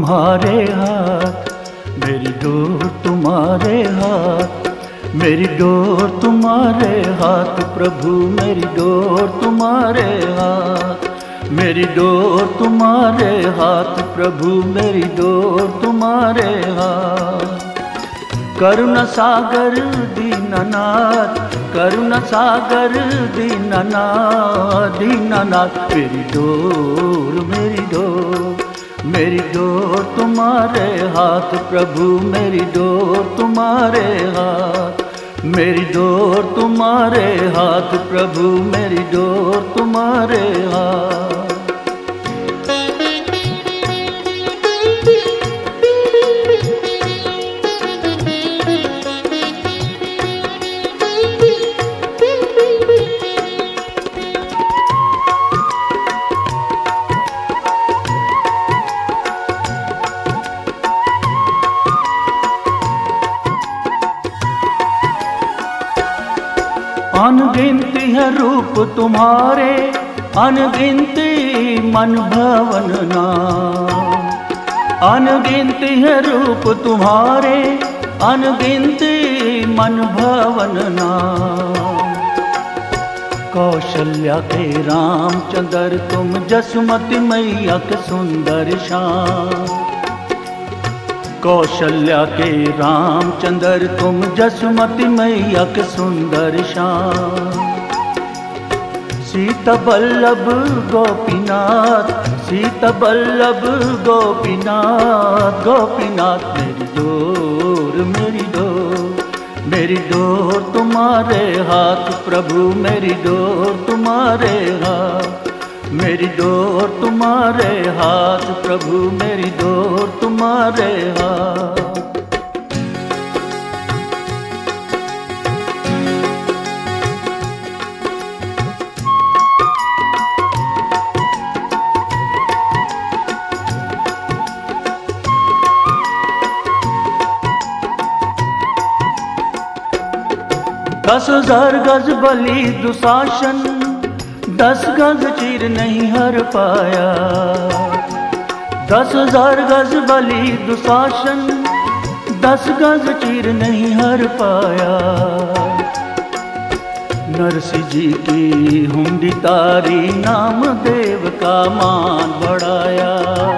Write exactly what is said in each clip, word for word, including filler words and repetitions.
तुम्हारे हाथ, मेरी डोर तुम्हारे हाथ, मेरी डोर तुम्हारे हाथ प्रभु, मेरी डोर तुम्हारे हाथ, मेरी डोर तुम्हारे हाथ प्रभु, मेरी डोर तुम्हारे हाथ। करुणा सागर दीननाथ, करुणा सागर दीननाथ, दीननाथ मेरी डोर, मेरी डोर, मेरी डोर तुम्हारे हाथ प्रभु, मेरी डोर तुम्हारे हाथ, मेरी डोर तुम्हारे हाथ प्रभु, मेरी डोर तुम्हारे हाथ। अनगिनती है रूप तुम्हारे, अनगिनती मन भवन नाम, अनगिनती है रूप तुम्हारे, अनगिनती मन भवन नाम। कौशल्या के रामचंद्र तुम, जसमती मैया के सुंदर श्याम, कौशल्या के रामचंद्र तुम, जसमती मैया के सुंदर श्याम। सीता बल्लभ गोपीनाथ, सीता बल्लभ गोपीनाथ, गोपीनाथ मेरी डोर, मेरी डोर, मेरी डोर तुम्हारे हाथ प्रभु, मेरी डोर तुम्हारे हाथ, मेरी डोर तुम्हारे हाथ प्रभु, मेरी डोर तुम्हारे हाथ। दस हजार गज बलि दुशासन, दस गज चीर नहीं हर पाया, दस हजार गज बलि दुशासन, दस गज चीर नहीं हर पाया। नरसिंह जी की हुंडी तारी, नाम देव का मान बढ़ाया,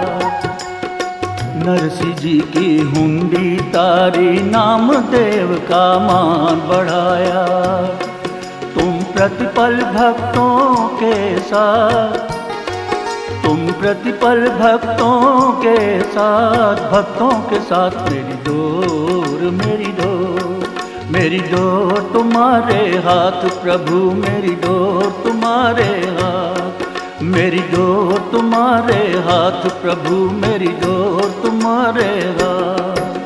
नरसिंह जी की हुंडी तारी, नाम देव का मान बढ़ाया। तुम प्रतिपल भक्तों के साथ, तुम प्रतिपल भक्तों के साथ, भक्तों के साथ मेरी डोर, मेरी डोर, मेरी डोर तुम्हारे हाथ प्रभु, मेरी डोर तुम्हारे हाथ, मेरी डोर तुम्हारे हाथ प्रभु, मेरी डोर तुम्हारे हाथ।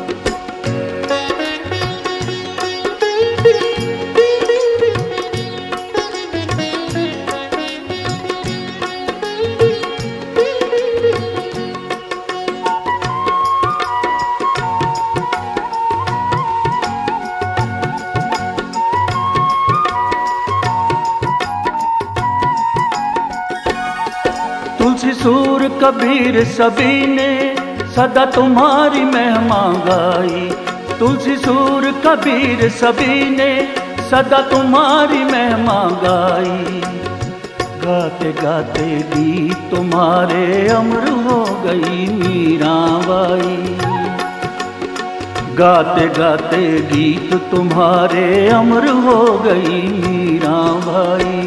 तुलसी सूर कबीर सभी ने सदा तुम्हारी महिमा गाई, तुलसी सूर कबीर सभी ने सदा तुम्हारी महिमा गाई। गाते गाते गीत तुम्हारे अमर हो गई मीराबाई, गाते गाते गीत तुम्हारे अमर हो गई मीराबाई।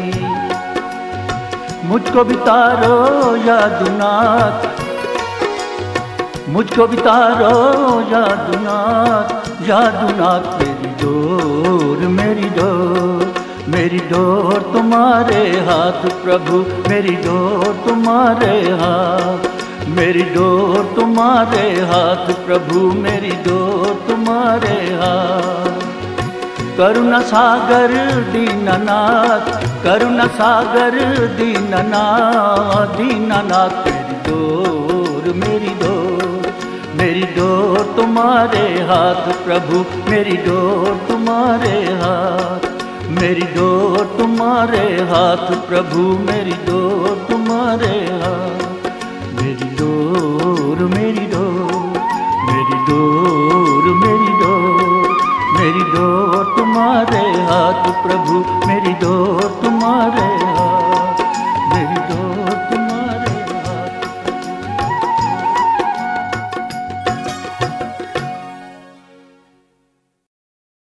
मुझको भी तारो यादुनाथ, मुझको भी तारो यादुनाथ, यादुनाथ मेरी डोर, मेरी डोर, मेरी डोर तुम्हारे हाथ प्रभु, मेरी डोर तुम्हारे हाथ, मेरी डोर तुम्हारे हाथ प्रभु, मेरी डोर तुम्हारे हाथ। करुणा सागर दीननाथ, करुणा सागर दीननाथ, दीननाथ मेरी डोर, मेरी डोर, मेरी डोर तुम्हारे हाथ प्रभु, मेरी डोर तुम्हारे हाथ, मेरी डोर तुम्हारे हाथ प्रभु, मेरी डोर तुम्हारे हाथ, मेरी डोर, मेरी डोर। प्रभु